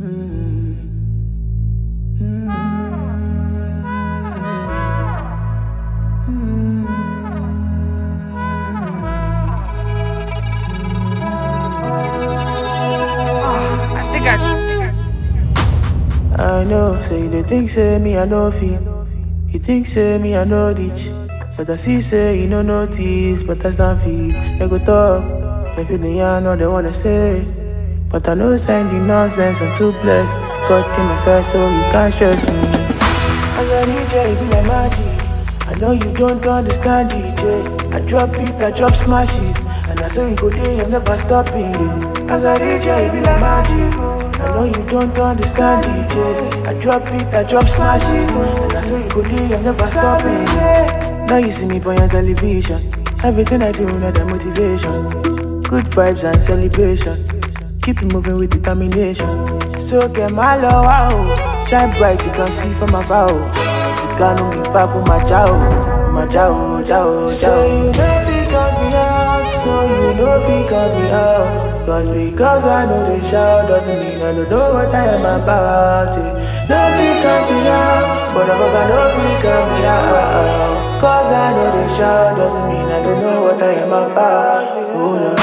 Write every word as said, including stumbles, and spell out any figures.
I think I. I know, say they think say me I know fit. You think say me I know ditch. But I see say you no notice, but I stand feet. They go talk, they feel the yarn all they wanna say. But I know sign the nonsense, I'm too blessed. God came my side so you can't stress me. As I D J, it be like magic. I know you don't understand D J. I drop it, I drop smash it. And I say you go there, I'm never stopping you. As I D J, it be like magic. I know you don't understand D J. I drop it, I drop smash it. And I say you go there, I'm never stopping you. Now you see me on your television. Everything I do, not the motivation. Good vibes and celebration. Keep it moving with determination. So get my love out. Shine bright, you can see from afar. You can't be back with my chow. My chow, chow, chow. So you know if you got me out. So you know if you got me out. Cause because I know they shout doesn't mean I don't know what I am about. No if got me out. But above I know if you got me out. Cause I know they shout doesn't mean I don't know what I am about. Oh no.